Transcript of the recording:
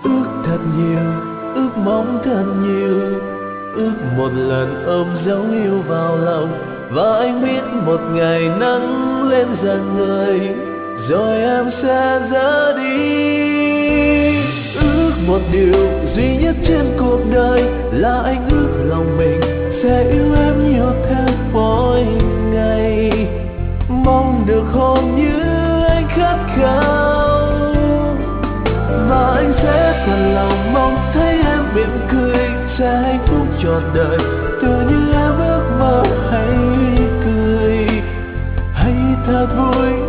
Ước thật nhiều, ước mong thật nhiều, ước một lần ôm dấu yêu vào lòng. Và anh biết một ngày nắng lên dần người, rồi em sẽ ra đi. Ước một điều duy nhất trên cuộc đời là anh ước lòng mình sẽ yêu em nhiều thêm mỗi ngày. Mong được hôn như anh khát khao, và anh sẽ thật lòng mong thấy em mỉm cười, sẽ hạnh phúc trọn đời tự như em ước mơ. Hãy cười, hãy thật vui